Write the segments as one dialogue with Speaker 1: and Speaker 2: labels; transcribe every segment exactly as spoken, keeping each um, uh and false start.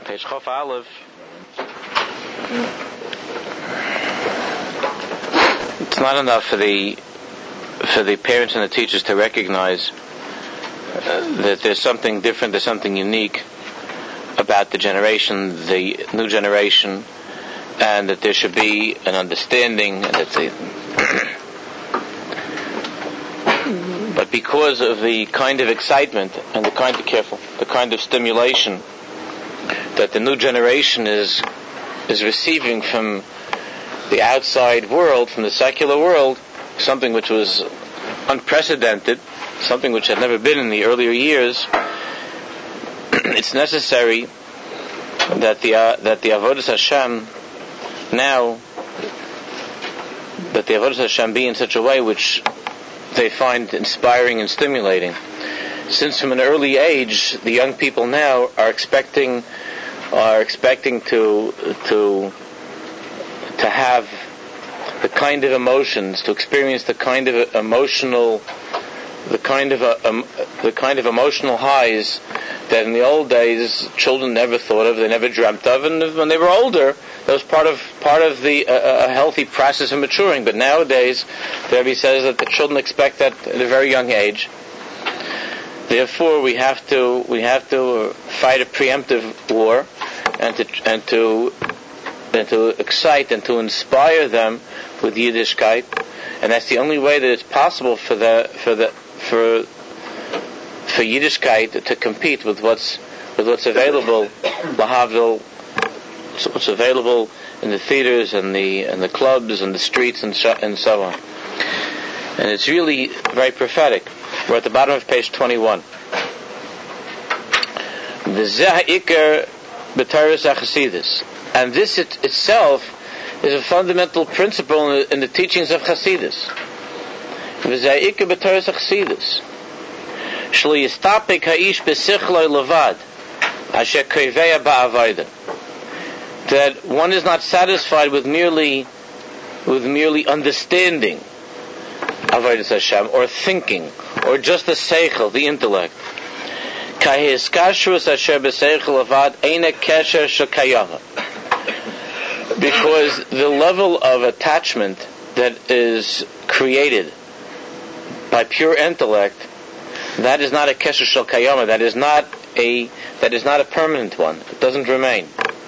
Speaker 1: Page Chof Aleph. It's not enough for the for the parents and the teachers to recognize uh, that there's something different, there's something unique about the generation, the new generation, and that there should be an understanding, and that's it. But because of the kind of excitement and the kind of careful, the kind of stimulation that the new generation is is receiving from the outside world, from the secular world, something which was unprecedented, something which had never been in the earlier years, it's necessary that the uh, that the Avodas Hashem now that the Avodas Hashem be in such a way which they find inspiring and stimulating. Since from an early age, the young people now are expecting are expecting to to to have the kind of emotions, to experience the kind of emotional, the kind of uh, um, the kind of emotional highs that in the old days children never thought of, they never dreamt of, and when they were older, that was part of part of the uh, a healthy process of maturing. But nowadays, the Rebbe says that the children expect that at a very young age. Therefore, we have to we have to fight a preemptive war, and to and to and to excite and to inspire them with Yiddishkeit, and that's the only way that it's possible for the for the for for Yiddishkeit to compete with what's with what's available, lahavdil, what's available in the theaters and the and the clubs and the streets and so, and so on. And it's really very prophetic. We're at the bottom of page twenty-one. And this it, itself is a fundamental principle in the, in the teachings of Chassidus. That one is not satisfied with merely with merely understanding Avodas Hashem, or thinking, or just the seichel, the intellect. Because the level of attachment that is created by pure intellect, that is not a kesher shel kayama. That is not a that is not a permanent one. It doesn't remain.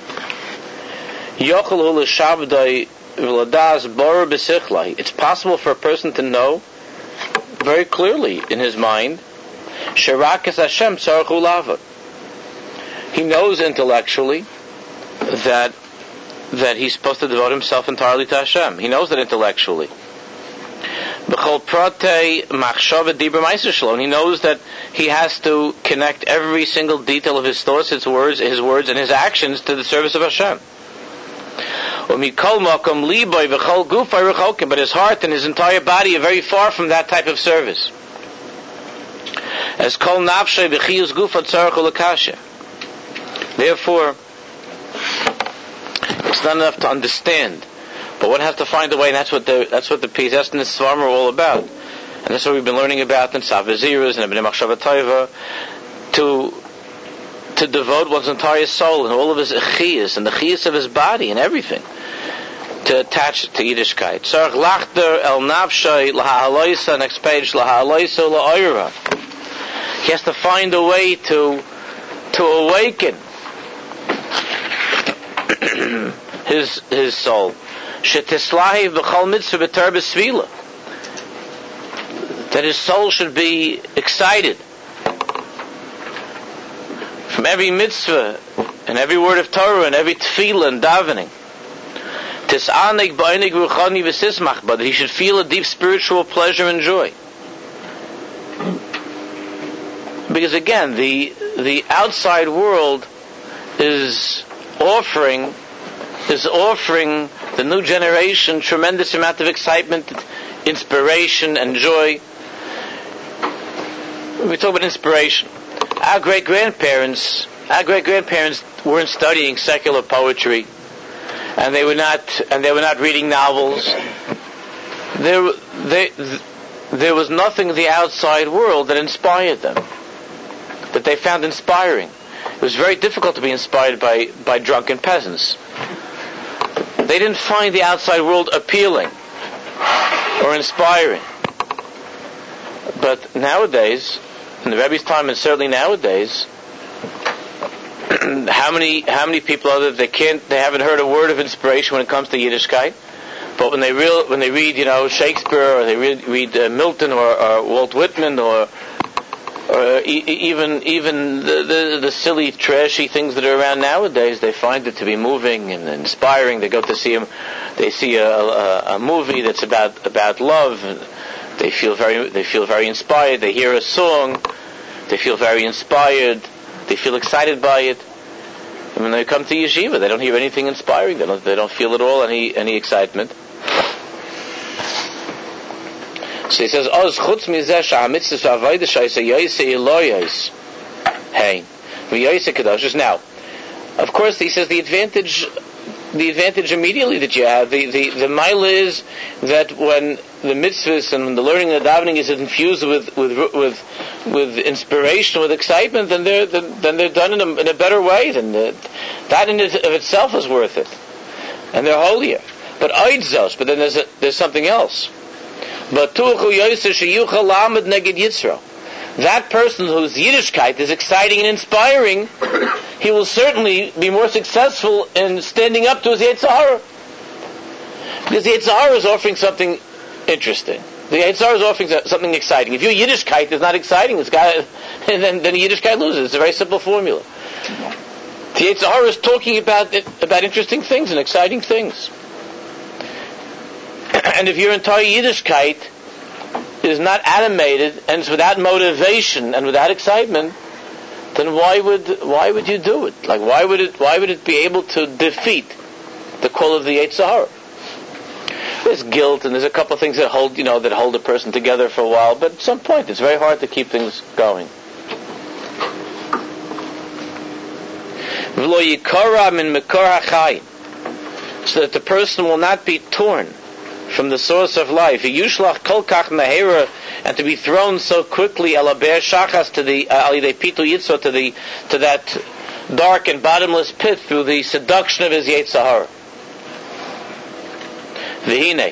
Speaker 1: It's possible for a person to know very clearly in his mind, he knows intellectually that that he's supposed to devote himself entirely to Hashem. He knows that intellectually. And he knows that he has to connect every single detail of his thoughts, his words, his words, and his actions to the service of Hashem. But his heart and his entire body are very far from that type of service. Therefore, it's not enough to understand, but one has to find a way, and that's what the that's what the Pesach and the Svarim are all about, and that's what we've been learning about in Savaziras and Ibn Machshava Tova, to to devote one's entire soul and all of his echiyas and the chiyas of his body and everything to attach to Yiddishkeit. Tzarech lachter el nafshay laha'aloisa, next page, laha'aloisa la'oira. He has to find a way to to awaken his his soul. Shetislahi b'chol mitzvah b'tar b'svila. That his soul should be excited from every mitzvah and every word of Torah and every tefillah and davening. Tis'anig ba'anig ruchani v'sismach, but he should feel a deep spiritual pleasure and joy. Because again, the the outside world is offering is offering the new generation tremendous amount of excitement, inspiration, and joy. We talk about inspiration. Our great grandparents, our great grandparents weren't studying secular poetry, and they were not, and they were not reading novels. There, they, there was nothing in the outside world that inspired them, that they found inspiring. It was very difficult to be inspired by, by drunken peasants. They didn't find the outside world appealing or inspiring. But nowadays, in the Rebbe's time, and certainly nowadays, how many how many people are there they can't they haven't heard a word of inspiration when it comes to Yiddishkeit, but when they real when they read you know Shakespeare or they read, read uh, Milton or, or Walt Whitman or or e- even even the, the the silly trashy things that are around nowadays, they find it to be moving and inspiring. They go to see them, they see a, a, a movie that's about about love. They feel very they feel very inspired. They hear a song, they feel very inspired. They feel excited by it. And when they come to yeshiva, they don't hear anything inspiring. They don't, they don't feel at all any any excitement. So he says, "Oz chutz mizeh sha'amitzvos v'avodah sh'ayis yoyse eloyos." Hey, v'yoyse kedoshos. Now, of course, he says the advantage, the advantage immediately that you have, the the the mila is that when the mitzvahs and the learning and the davening is infused with with with with inspiration, with excitement, then they're then they're done in a, in a better way. Then the, that in it, of itself is worth it, and they're holier. But oidzos, but then there's a, there's something else. But that person whose Yiddishkeit is exciting and inspiring, he will certainly be more successful in standing up to his Yetzer Hara. Because the Yetzer Hara is offering something interesting. The Yetzer Hara is offering something exciting. If your Yiddishkeit is not exciting, it's got, then, then the Yiddishkeit loses. It's a very simple formula. The Yetzer Hara is talking about about interesting things and exciting things. And if your entire Yiddishkeit is not animated and it's without motivation and without excitement, then why would why would you do it? Like why would it why would it be able to defeat the call of the Yetzer Hara? There's guilt and there's a couple of things that hold you know that hold a person together for a while, but at some point it's very hard to keep things going. So that the person will not be torn from the source of life. Yushlach kolkach mehera, and to be thrown so quickly alaber shachas to the alidei pitu yitzro to the to that dark and bottomless pit through the seduction of his Yetzer Hara. V'hine.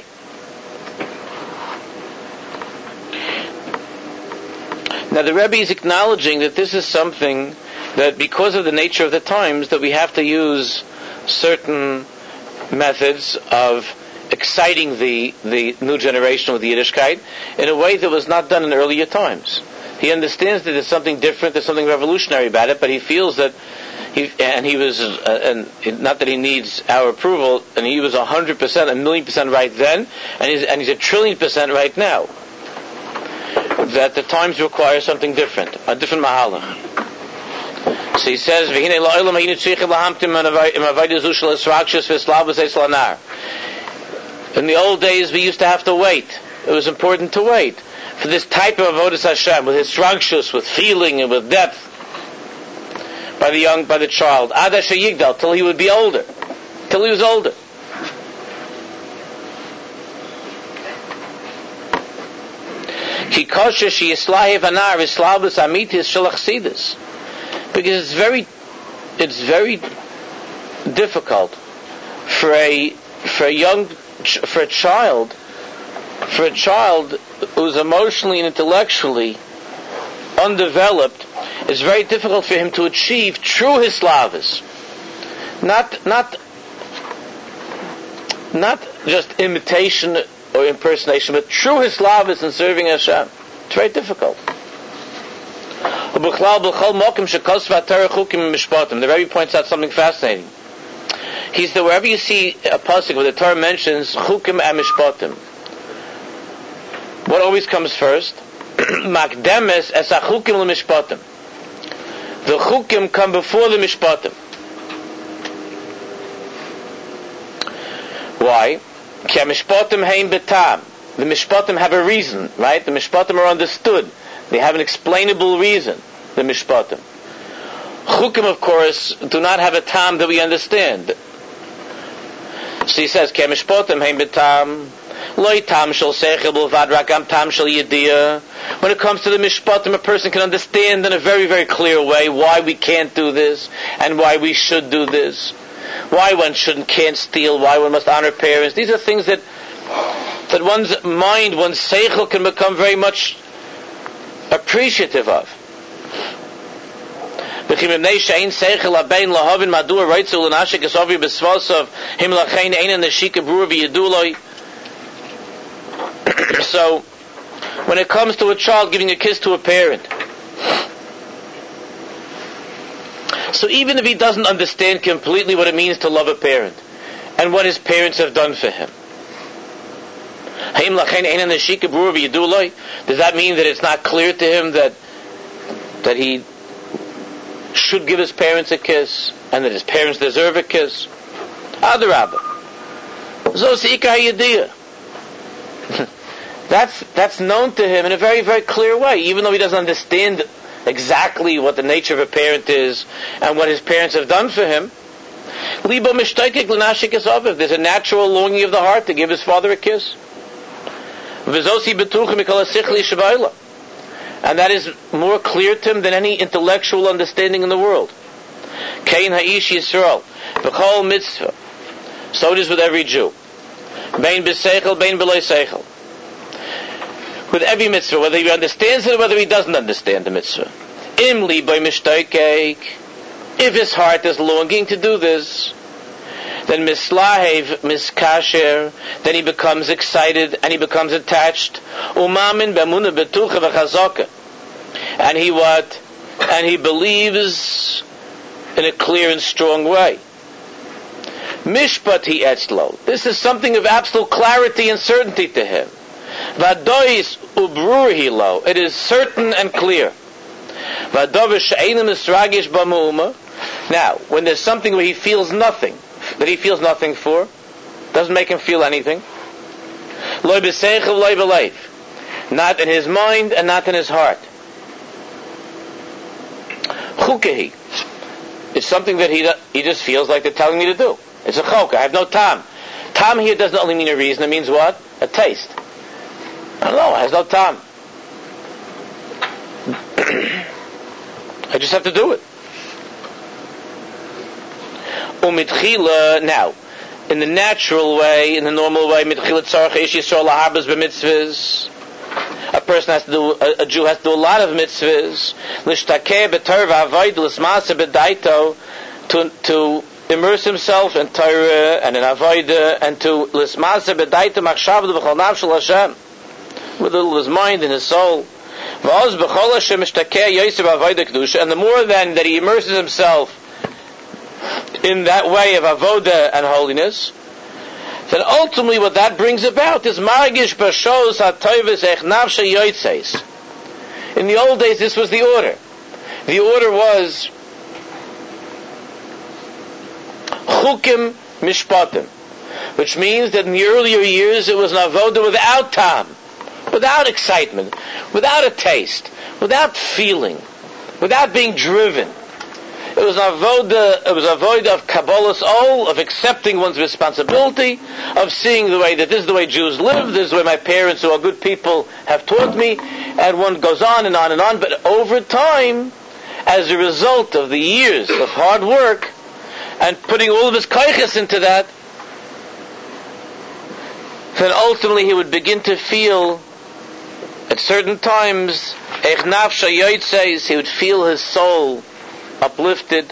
Speaker 1: Now the Rebbe is acknowledging that this is something that because of the nature of the times that we have to use certain methods of exciting the, the new generation with the Yiddishkeit in a way that was not done in earlier times. He understands that there's something different, there's something revolutionary about it, but he feels that he, and he was, uh, and not that he needs our approval, and he was a hundred percent, a million percent right then, and he's, and he's a trillion percent right now. That the times require something different, a different mahalach. So he says, in the old days, we used to have to wait. It was important to wait for this type of avodas Hashem, with hisragshus, with feeling and with depth, by the young, by the child, Ad Asher Yigdal, till he would be older, till he was older. Because it's very, it's very difficult for a for a young. For a child, for a child who's emotionally and intellectually undeveloped, it's very difficult for him to achieve true hislavus. Not, not, not just imitation or impersonation, but true hislavus in serving Hashem. It's very difficult. The Rebbe points out something fascinating. He said, wherever you see a pasuk where the Torah mentions chukim and mishpatim, what always comes first? Makdemes es chukim l'mishpatim. The chukim come before the mishpatim. Why? Ki mishpatim hein betam. The mishpatim have a reason, right? The mishpatim are understood. They have an explainable reason. The mishpatim. Chukim, of course, do not have a tam that we understand. So he says, "Ke mishpatim hein betam, Loi tam shel seichel b'levad rakam tam shel yediyah. When it comes to the mishpatim, a person can understand in a very, very clear way why we can't do this and why we should do this. Why one shouldn't, can't steal, why one must honor parents. These are things that that one's mind, one's seichel can become very much appreciative of. So when it comes to a child giving a kiss to a parent, so even if he doesn't understand completely what it means to love a parent and what his parents have done for him, does that mean that it's not clear to him that that he should give his parents a kiss and that his parents deserve a kiss? Adarabah. That's that's known to him in a very, very clear way, even though he doesn't understand exactly what the nature of a parent is and what his parents have done for him. There's a natural longing of the heart to give his father a kiss. And that is more clear to him than any intellectual understanding in the world. Kain ha'ish Yisrael, b'chol mitzvah. So it is with every Jew. Bein b'seichel, bein b'loi seichel. With every mitzvah, whether he understands it or whether he doesn't understand the mitzvah. Im li by mishtaikeik. If his heart is longing to do this, then mislahev miskasher, then he becomes excited and he becomes attached. Umamin b'emunah betucha v'chazaka, and he what? And he believes in a clear and strong way. Mishpat hi etzlo. This is something of absolute clarity and certainty to him. Vadois ubrur hi lo. It is certain and clear. Vadovish she'enim esragish b'mu'uma. Now, when there's something where he feels nothing, that he feels nothing for, doesn't make him feel anything. Loi b'seichel, loi b'leiv. Not in his mind and not in his heart. Chukehi. It's something that he he just feels like they're telling me to do. It's a chok. I have no tam. Tam here doesn't only mean a reason. It means what? A taste. I don't know. It has no tam. I just have to do it. Umitchila, now, in the natural way, in the normal way, mitchila tzarech ish yisrael laharbas b'mitzvahs. A person has to do, a, a Jew has to do a lot of mitzvahs. L'shtakeh b'torah v'avoid l'smasa b'daito, to to immerse himself in Torah and in avodah, and to l'smasa b'daito machshavah v'chol nafshel Hashem, with all his mind and his soul. V'oz b'chol Hashem ishtakeh yosef avodah kedusha, and the more then that he immerses himself in that way of avodah and holiness, then ultimately what that brings about is margish b'shos ha'toivus ech nafshe yoytzeis. In the old days, this was the order. The order was chukim mishpatim, which means that in the earlier years it was an avodah without tam, without excitement, without a taste, without feeling, without being driven. It was avoda. It was avoda of kabbalas ol, of accepting one's responsibility, of seeing the way that this is the way Jews live, this is the way my parents, who are good people, have taught me, and one goes on and on and on. But over time, as a result of the years of hard work and putting all of his kaiches into that, then ultimately he would begin to feel, at certain times, ech nafsha yoytzeis, he would feel his soul uplifted,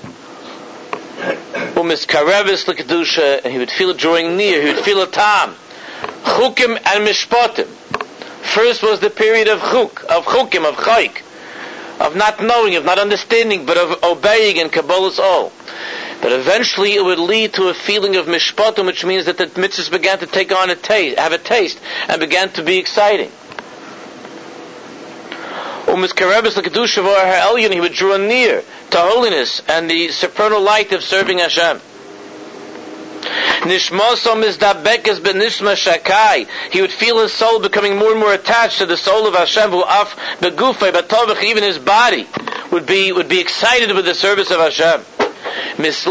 Speaker 1: umiskarevis l'kedusha, and he would feel it drawing near. He would feel a tam, chukim and mishpatim. First was the period of chuk, of chukim, of chayk, of not knowing, of not understanding, but of obeying and kabbalas all. But eventually it would lead to a feeling of mishpatim, which means that the mitzvahs began to take on a taste, have a taste, and began to be exciting. He would draw near to holiness and the supernal light of serving Hashem. He would feel his soul becoming more and more attached to the soul of Hashem. Even his body would be would be excited with the service of Hashem.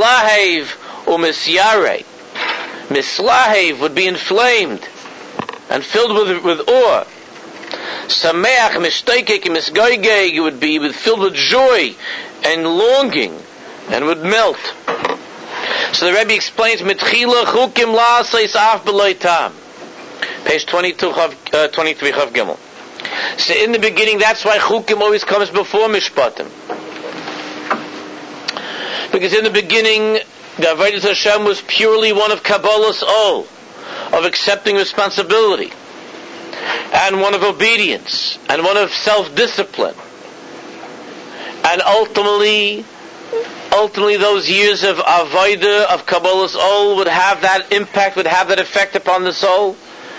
Speaker 1: Mislahev or misyare. Mislahev would be inflamed. and filled with with awe. Sameach mishtaikek misgoygeg, it would be with, filled with joy and longing, and would melt. So the Rebbe explains, Mitchila chukim la'asais af b'loi tam. Page twenty-two, uh, twenty-three, Chav Gimel. So in the beginning, that's why chukim always comes before mishpatim. Because in the beginning, the Avodas Hashem was purely one of Kabbalah's ol, of accepting responsibility, and one of obedience, and one of self-discipline. And ultimately, ultimately those years of Avodah, of Kabbalah's ol, would have that impact, would have that effect upon the soul,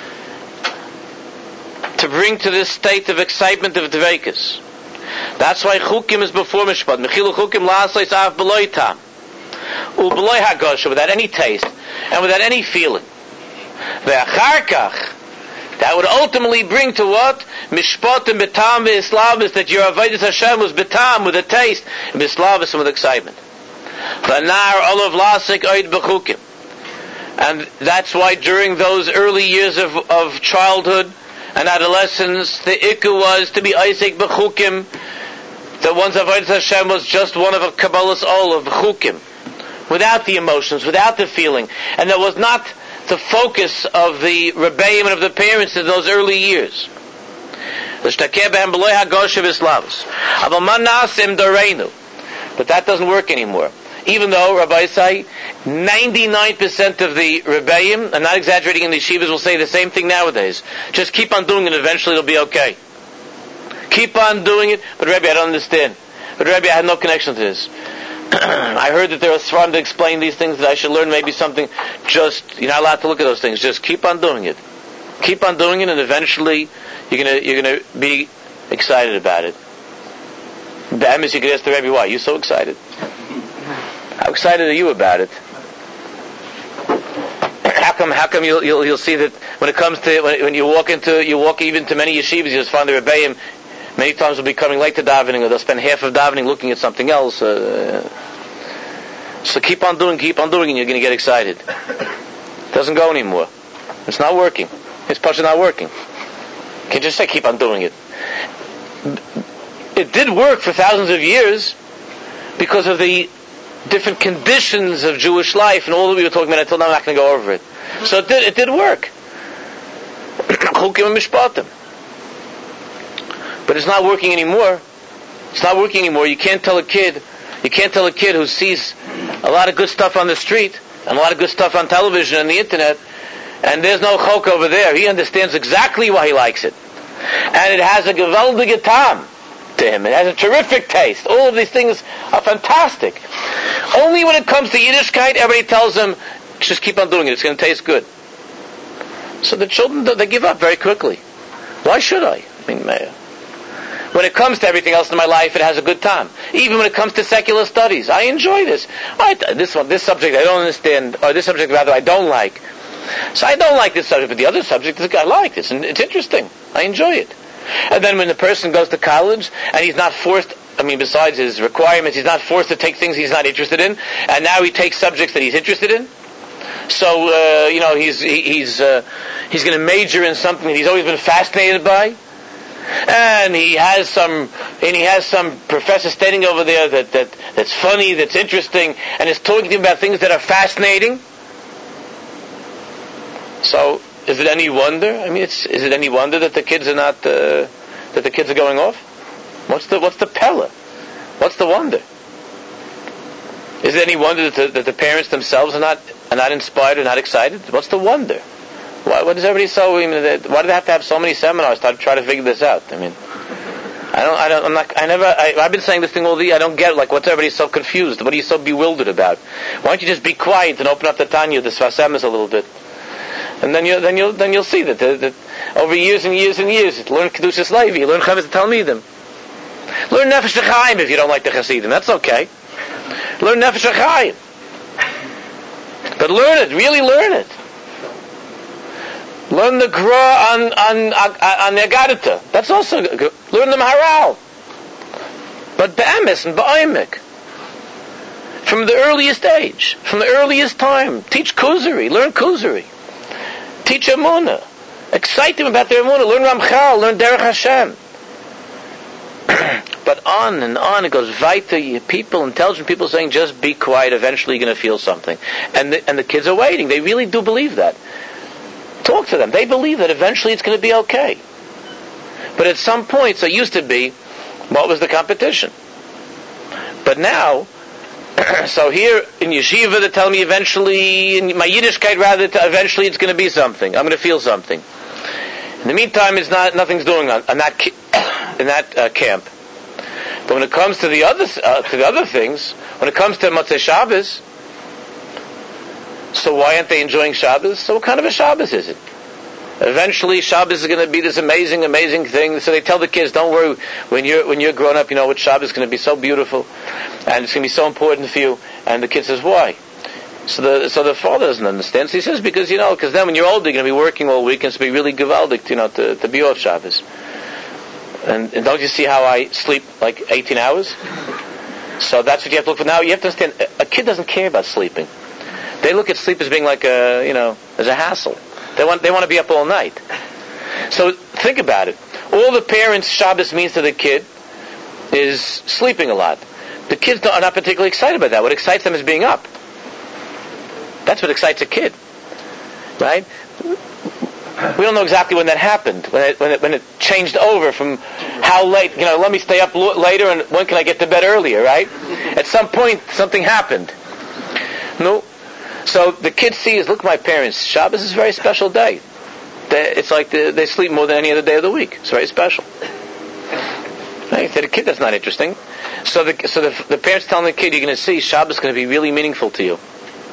Speaker 1: to bring to this state of excitement of Dveikus. That's why Chukim is before Mishpat. Mechilu Chukim la'asais af b'loi tam. U'b'loi hagosha, without any taste, and without any feeling. Ve'achar kach, that would ultimately bring to what? Mishpat and betam ve'islavus, that your Avodas Hashem was betam, with a taste, and islavus, with excitement. V'nar olav lasik oid b'chukim. And that's why during those early years of, of childhood and adolescence, the ikku was to be Isaac b'chukim. The one's Avodas Hashem was just one of a Kabbalah's ol of b'chukim, without the emotions, without the feeling, and that was not the focus of the rebbeim and of the parents in those early years. But that doesn't work anymore. Even though, Rabbi say, ninety-nine percent of the rebbeim, I'm not exaggerating, in the yeshivas will say the same thing nowadays. Just keep on doing it, eventually it'll be okay. Keep on doing it. But Rebbe, I don't understand. But Rebbe, I had no connection to this. I heard that there are sram to explain these things, that I should learn maybe something. Just, you're not allowed to look at those things. Just keep on doing it. Keep on doing it, and eventually you're gonna you're gonna be excited about it. The emes, you could ask the Rebbe, why? You're so excited. How excited are you about it? How come? How come you'll you'll, you'll see that when it comes to when, when you walk into you walk even to many yeshivas, you just find the rebbeim many times will be coming late to davening, or they'll spend half of davening looking at something else. Uh, so keep on doing, keep on doing, and you're going to get excited. It doesn't go anymore. It's not working. It's partially not working. You can just say keep on doing it. It did work for thousands of years because of the different conditions of Jewish life and all that we were talking about until now. I'm not going to go over it. So it did, it did work. Chukim and mishpatim. But it's not working anymore. It's not working anymore. You can't tell a kid, you can't tell a kid who sees a lot of good stuff on the street and a lot of good stuff on television and the internet, and there's no chok over there. He understands exactly why he likes it. And it has a gewaldige tam to him. It has a terrific taste. All of these things are fantastic. Only when it comes to Yiddishkeit, everybody tells him, just keep on doing it. It's going to taste good. So the children, they give up very quickly. Why should I? I mean, when it comes to everything else in my life, it has a good time. Even when it comes to secular studies, I enjoy this. I, this one, this subject I don't understand, or this subject rather I don't like. So I don't like this subject, but the other subject I like this, and it's interesting. I enjoy it. And then when the person goes to college and he's not forced, I mean, besides his requirements, he's not forced to take things he's not interested in, and now he takes subjects that he's interested in. So uh, you know, he's he, he's uh, he's going to major in something that he's always been fascinated by. And he has some, and he has some professor standing over there that, that that's funny, that's interesting, and is talking to him about things that are fascinating. So, is it any wonder? I mean, it's, is it any wonder that the kids are not uh, that the kids are going off? What's the what's the pella? What's the wonder? Is it any wonder that the, that the parents themselves are not are not inspired or not excited? What's the wonder? Why, what is everybody so? I mean, why do they have to have so many seminars to try to figure this out? I mean, I don't, I don't, I'm not, I never. I, I've been saying this thing all the year. I don't get it. Like, what's everybody so confused? What are you so bewildered about? Why don't you just be quiet and open up the Tanya, the Sfas Emes a little bit, and then you, then you'll, then you'll see that, that, that over years and years and years, learn Kedushas Levi, learn Chavis Talmidim, learn Nefesh HaChaim if you don't like the Hasidim. That's okay. Learn Nefesh HaChaim, but learn it. Really learn it. Learn the Gra on on on Agadita. That's also good. Learn the Maharal. But Be'emes and Ba'ayimik. From the earliest age, from the earliest time, teach Kuzari. Learn Kuzari. Teach Amunah. Excite them about their emunah. Learn Ramchal, learn Derech Hashem. But on and on it goes. Weiter, people, intelligent people saying, just be quiet, eventually you're going to feel something. And the, and the kids are waiting. They really do believe that. Talk to them. They believe that eventually it's going to be okay. But at some point, so it used to be, what was the competition? But now, so here in yeshiva they tell me eventually, in my Yiddishkeit rather, eventually it's going to be something. I'm going to feel something. In the meantime, it's not, nothing's doing on, on that ki- in that uh, camp. But when it comes to the other uh, to the other things, when it comes to Motzei Shabbos, so why aren't they enjoying Shabbos? So what kind of a Shabbos is it? Eventually, Shabbos is going to be this amazing, amazing thing. So they tell the kids, "Don't worry. When you're when you're grown up, you know what Shabbos is going to be so beautiful, and it's going to be so important for you." And the kid says, "Why?" So the so the father doesn't understand. So he says, "Because you know, because then when you're older, you're going to be working all week, and it's going to be really gewaldig, you know, to, to be off Shabbos." And, and don't you see how I sleep like eighteen hours? So that's what you have to look for. Now you have to understand, a kid doesn't care about sleeping. They look at sleep as being like a, you know, as a hassle. They want they want to be up all night. So think about it. All the parents Shabbos means to the kid is sleeping a lot. The kids are not particularly excited about that. What excites them is being up. That's what excites a kid, right? We don't know exactly when that happened, when it, when it, when it changed over from how late, you know, let me stay up l- later and when can I get to bed earlier, right? At some point, something happened. No. So the kids see is, look, my parents, Shabbos is a very special day. They, it's like the, they sleep more than any other day of the week. It's very special. Right? To the kid, that's not interesting. So the so the, the parents telling the kid, you're going to see Shabbos is going to be really meaningful to you.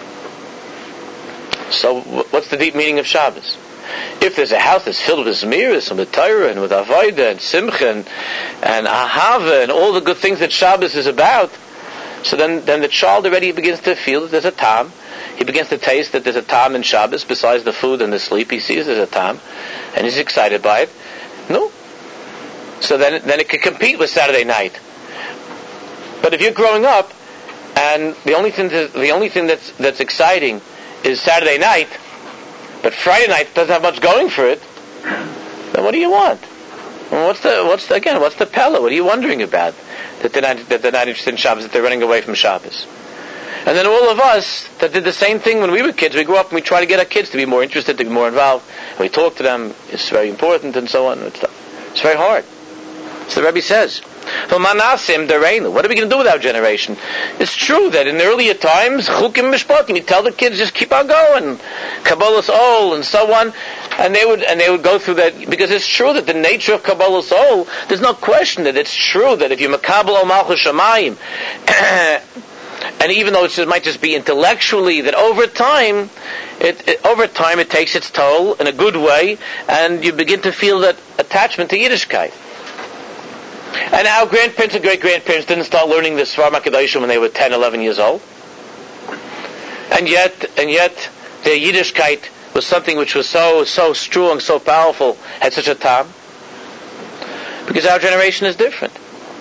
Speaker 1: So what's the deep meaning of Shabbos? If there's a house that's filled with Zmiris and with Torah and with Avodah and Simcha and, and Ahava and all the good things that Shabbos is about, so then, then the child already begins to feel that there's a tam. He begins to taste that there's a tam in Shabbos besides the food and the sleep. He sees there's a tam and he's excited by it. No. So then, then it can compete with Saturday night. But if you're growing up and the only thing that, the only thing that's that's exciting is Saturday night, but Friday night doesn't have much going for it, then what do you want? Well, what's the what's the, again? What's the pella? What are you wondering about? That they're not that they're not interested in Shabbos, that they're running away from Shabbos. And then all of us that did the same thing when we were kids, we grew up and we try to get our kids to be more interested, to be more involved. And we talk to them. It's very important and so on. It's, it's very hard. So the Rebbe says, what are we going to do with our generation? It's true that in the earlier times, chukim mishpatim, you tell the kids just keep on going, Kabbalah's ol and so on, and they would and they would go through that, because it's true that the nature of Kabbalah's ol, there's no question that it's true that if you makabel al malchus shamayim, and even though it might just be intellectually, that over time, it, it over time it takes its toll in a good way, and you begin to feel that attachment to Yiddishkeit. And our grandparents and great-grandparents didn't start learning the Svar HaKadoshim when they were ten, eleven years old. And yet, and yet, their Yiddishkeit was something which was so, so strong, so powerful, had such a time. Because our generation is different.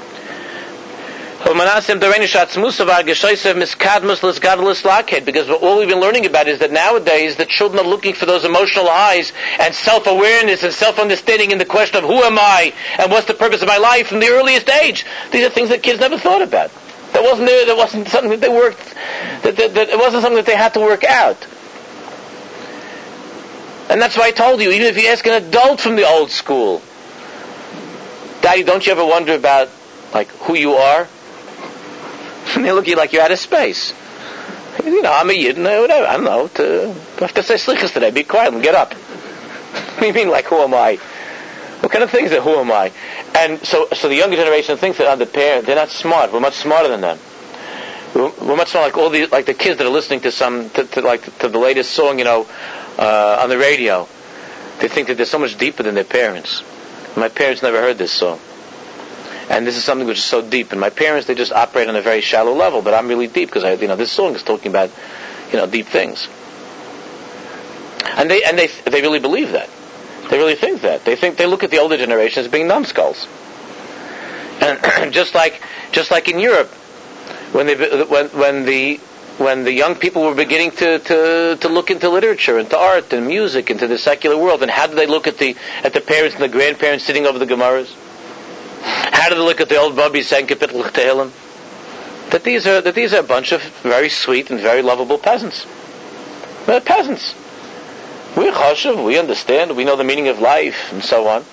Speaker 1: Because all we've been learning about is that nowadays the children are looking for those emotional highs and self-awareness and self-understanding in the question of who am I and what's the purpose of my life from the earliest age. These are things that kids never thought about. That wasn't there, that wasn't something that they worked, that, that, that it wasn't something that they had to work out. And that's why I told you, even if you ask an adult from the old school, Daddy, don't you ever wonder about like who you are? And they look at you like you're out of space. You know, I'm a Yid, whatever. I don't know. To, I have to say slichas today. Be quiet and get up. What do you mean, like, who am I? What kind of things are who am I? And so, so the younger generation thinks that oh, the parents, they're not smart. We're much smarter than them. We're, we're much smarter, like all the like the kids that are listening to some to, to like to the latest song, you know, uh, on the radio. They think that they're so much deeper than their parents. My parents never heard this song. And this is something which is so deep. And my parents, they just operate on a very shallow level, but I'm really deep because I, you know, this song is talking about, you know, deep things. And they and they they really believe that. They really think that. They think they look at the older generation as being numbskulls. And just like just like in Europe, when they when when the when the young people were beginning to, to, to look into literature, into art and music, into the secular world, and how did they look at the at the parents and the grandparents sitting over the Gemaras? How did they look at the old Bobby saying Kapitel Tehillim? That these are that these are a bunch of very sweet and very lovable peasants. They're peasants. We're chashuv, we understand, we know the meaning of life, and so on.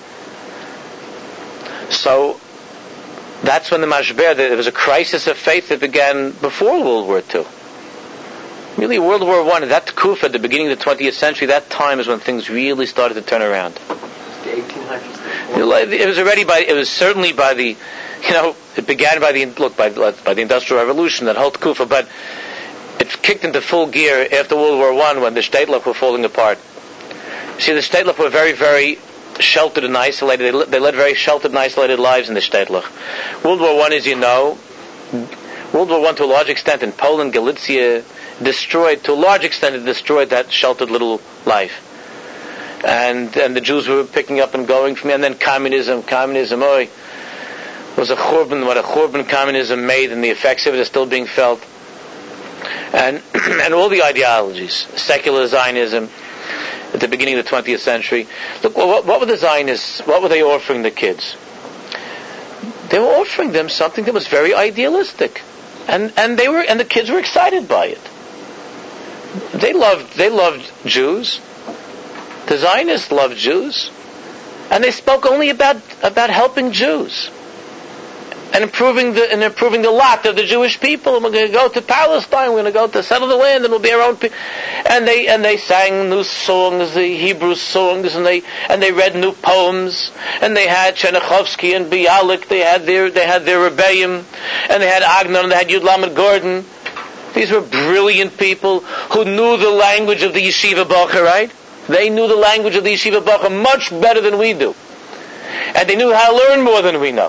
Speaker 1: So that's when the mashber, there was a crisis of faith that began before World War Two. Really, World War One, that kufa at the beginning of the twentieth century, that time is when things really started to turn around.
Speaker 2: The eighteen hundreds.
Speaker 1: It was already by. It was certainly by the, you know, it began by the look by by the Industrial Revolution, that whole kufa, but it kicked into full gear after World War One when the Shteitlach were falling apart. See, the Shteitlach were very, very sheltered and isolated. They, li- they led very sheltered and isolated lives in the Shteitlach. World War One, as you know, World War One to a large extent in Poland, Galicia, destroyed, to a large extent it destroyed that sheltered little life. And and the Jews were picking up and going from, and then communism, communism, oi, was a churban, what a churban communism made, and the effects of it are still being felt. And and all the ideologies, secular Zionism, at the beginning of the twentieth century. Look, what, what were the Zionists, what were they offering the kids? They were offering them something that was very idealistic. And and they were and the kids were excited by it. They loved they loved Jews. The Zionists loved Jews. And they spoke only about about helping Jews. And improving the and improving the lot of the Jewish people. And we're going to go to Palestine. We're going to go to settle the land, and we'll be our own people. And they and they sang new songs, the Hebrew songs, and they and they read new poems. And they had Chernichovsky and Bialik. They had their they had their rebellion, and they had Agnon, and they had Yud Lamed Gordon. These were brilliant people who knew the language of the Yeshiva Bacha, right? They knew the language of the Yeshiva Bacha much better than we do, and they knew how to learn more than we know.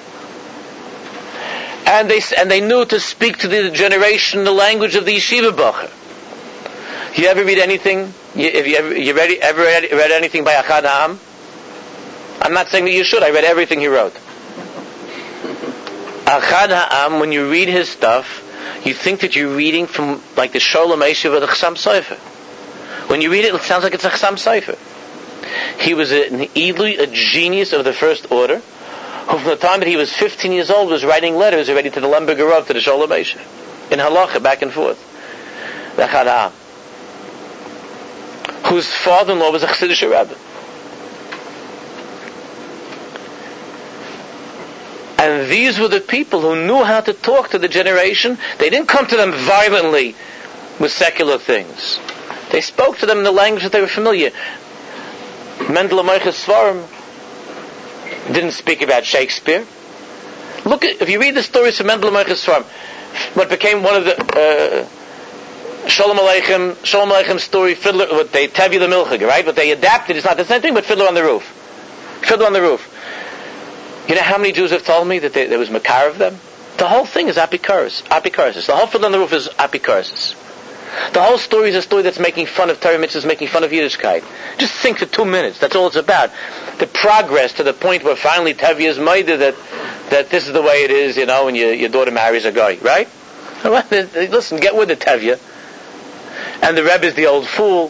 Speaker 1: And they and they knew to speak to the generation the language of the Yeshiva Bacher. You ever read anything? You, if you ever you read, ever read, read anything by Achad Ha'am? I'm not saying that you should. I read everything he wrote. Achad Ha'am, when you read his stuff, you think that you're reading from like the Sholem Eshev or the Chassam Sofer. When you read it, it sounds like it's a Chassam Sofer. He was an Idli, a genius of the first order, who from the time that he was fifteen years old was writing letters already to the Lemberger Rav, to the Sholem Eshev, in halacha, back and forth. Achad Ha'am, whose father-in-law was a Chassidish Rebbe. And these were the people who knew how to talk to the generation. They didn't come to them violently with secular things. They spoke to them in the language that they were familiar. Mendel Amoiches Svarim didn't speak about Shakespeare. Look at, if you read the stories of Mendel Amoiches Svarim, what became one of the uh, Sholem Aleichem, Sholem Aleichem story, Fiddler, what they Tevye the Milchig, right? What they adapted is not the same thing, but Fiddler on the Roof. Fiddler on the Roof. You know how many Jews have told me that they, there was Makar of them? The whole thing is Apikoros. Apikoros. The whole Fiddler on the Roof is Apikoros. The whole story is a story that's making fun of Torah mitzvahs, making fun of Yiddishkeit. Just think for two minutes. That's all it's about. The progress to the point where finally Tevye is made that that this is the way it is, you know, when you, your daughter marries a guy, right? Listen, get with it, Tevye. And the Rebbe is the old fool.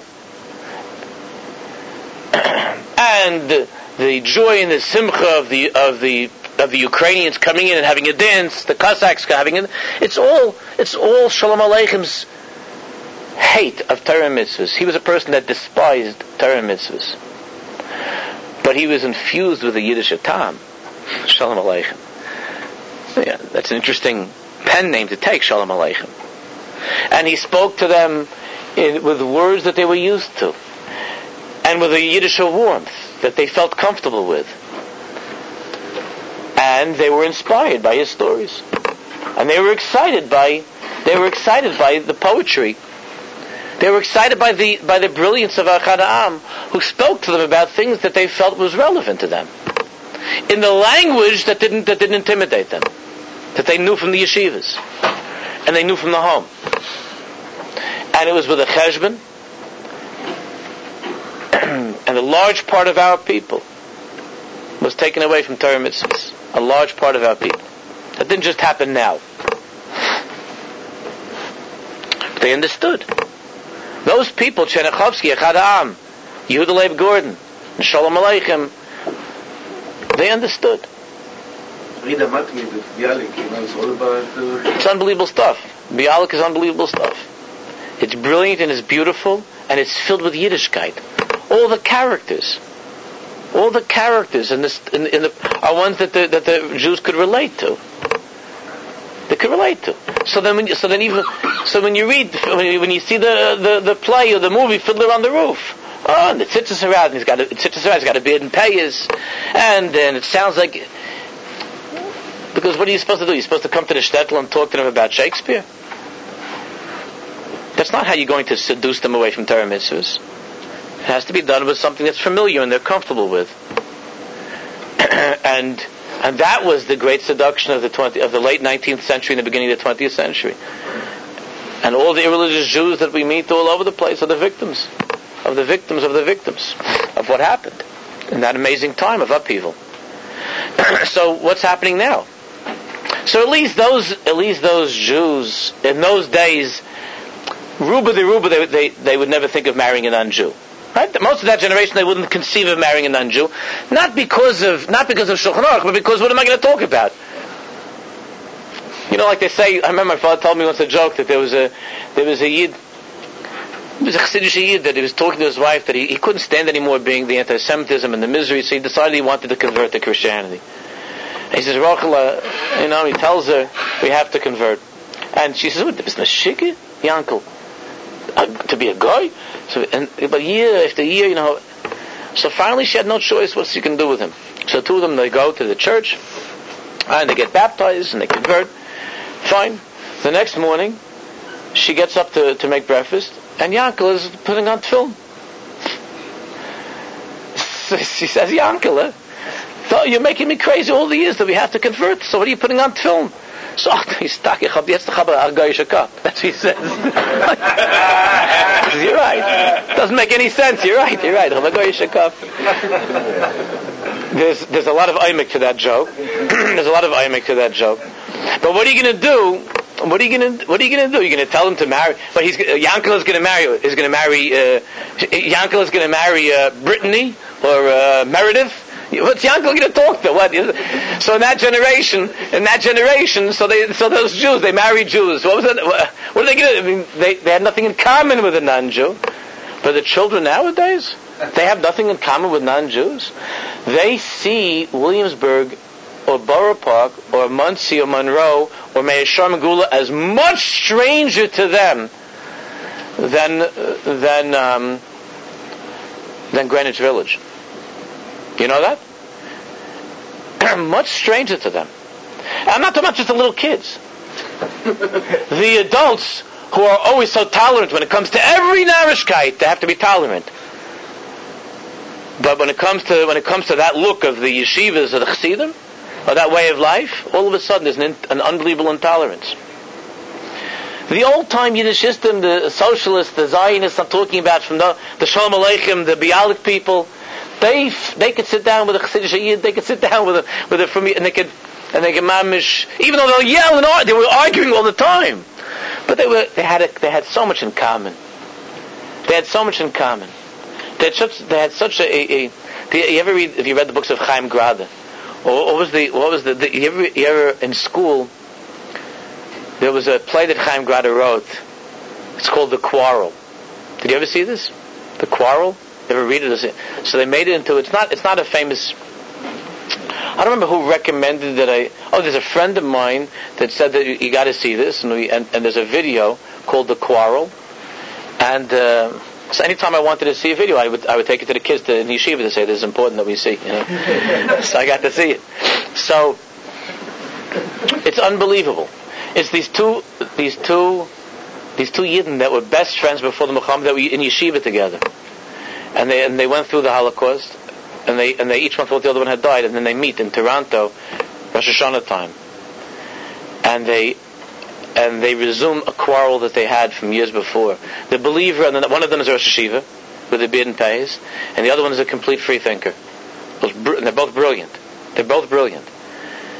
Speaker 1: And the joy and the simcha of the of the of the Ukrainians coming in and having a dance, the Cossacks having it. It's all it's all Shalom Aleicham's hate of Torah mitzvahs. He was a person that despised Torah mitzvahs, but he was infused with the Yiddish Tam. Shalom Aleichem. Yeah, that's an interesting pen name to take, Shalom Aleichem. And he spoke to them in, with words that they were used to, and with a Yiddish warmth that they felt comfortable with. And they were inspired by his stories. And they were excited by they were excited by the poetry. They were excited by the by the brilliance of Achad Ha'am, who spoke to them about things that they felt was relevant to them, in the language that didn't that didn't intimidate them, that they knew from the yeshivas, and they knew from the home. And it was with a cheshbon. And a large part of our people was taken away from Torah mitzvahs. A large part of our people. That didn't just happen now. They understood. Those people, Chernichovsky, Echad Ha'am, Yehuda Leib Gordon, and Shalom Aleichem, they understood. It's unbelievable stuff. Bialik is unbelievable stuff. It's brilliant and it's beautiful and it's filled with Yiddishkeit. All the characters, all the characters in this in, in the, are ones that the, that the Jews could relate to. They could relate to. So then, when you, so then even so when you read when you, when you see the, the, the play or the movie Fiddler on the Roof. Oh, and the Tzitzis around, he's got a Tzitzis around, he's got a beard and payas, and then it sounds like. Because what are you supposed to do? You're supposed to come to the shtetl and talk to them about Shakespeare? That's not how you're going to seduce them away from Torah mitzvahs. It has to be done with something that's familiar and they're comfortable with. and and that was the great seduction of the twenty of the late nineteenth century and the beginning of the twentieth century. And all the irreligious Jews that we meet all over the place are the victims of the victims of the victims of what happened in that amazing time of upheaval. So what's happening now? So at least those, at least those Jews in those days, Ruba de Ruba, they, they, they would never think of marrying a non-Jew. Right? Most of that generation, they wouldn't conceive of marrying a non-Jew, not because of not because of Shulchan Aruch, but because what am I going to talk about? You know, like they say. I remember my father told me once a joke that there was a there was a Yid, there was a Chassidish Yid that he was talking to his wife that he, he couldn't stand anymore being the anti-Semitism and the misery, so he decided he wanted to convert to Christianity. He says, Rochela, you know, he tells her, we have to convert. And she says, what, this is Nashiki? Yankel. Uh, to be a guy? So, and, but year after year, you know. So finally she had no choice what she can do with him. So two of them, they go to the church, and they get baptized, and they convert. Fine. The next morning, she gets up to, to make breakfast, and Yankel is putting on film. So she says, Yankel, eh? You're making me crazy all the years that we have to convert. So what are you putting on film? So that's what he says. You're right. Doesn't make any sense. You're right. You're right. There's there's a lot of aymek to that joke. There's a lot of aymek to that joke. But what are you going to do? What are you going to What are you going to do? You're going to tell him to marry? But he's Yankel is going to marry. Is going to marry. Uh, Yankel is going to marry uh, Brittany or uh, Meredith. What's Yankel going to talk to? What? So in that generation, in that generation, so they, so those Jews, they married Jews. What was that? What are they going to? I mean, they they had nothing in common with a non-Jew. But the children nowadays, they have nothing in common with non-Jews. They see Williamsburg, or Borough Park, or Muncie, or Monroe, or Meir Sharm Gula as much stranger to them than than um, than Greenwich Village. You know that? Much stranger to them. I'm not talking about just the little kids. The adults who are always so tolerant when it comes to every narishkeit, they have to be tolerant. But when it comes to when it comes to that look of the yeshivas or the chassidim, or that way of life, all of a sudden there's an, in, an unbelievable intolerance. The old-time Yiddishistim, the socialists, the Zionists I'm talking about from the, the Shalom Aleichem, the Bialik people, They they could sit down with a Chassidish Yid, they could sit down with a with a from and they could and they could mamish, even though they'll yell and argue, they were arguing all the time, but they were they had a, they had so much in common. They had so much in common. They had such they had such a. a, a you ever read? If you read the books of Chaim Grada, or what was the what was the, the you, ever, you ever in school? There was a play that Chaim Grada wrote. It's called The Quarrel. Did you ever see this? The Quarrel. Ever read it? So they made it into. It's not. It's not a famous. I don't remember who recommended that. I. Oh, there's a friend of mine that said that you, you got to see this, and, we, and and there's a video called The Quarrel. And uh, so anytime I wanted to see a video, I would I would take it to the kids to, in yeshiva to say this is important that we see. You know? So I got to see it. So it's unbelievable. It's these two these two these two Yidden that were best friends before the Muhammad that were in yeshiva together. And they and they went through the Holocaust, and they and they each one thought the other one had died, and then they meet in Toronto, Rosh Hashanah time, and they and they resume a quarrel that they had from years before. The believer, and then one of them is Rosh Hashiva with a beard and payas, and the other one is a complete free thinker. And they're both brilliant. They're both brilliant.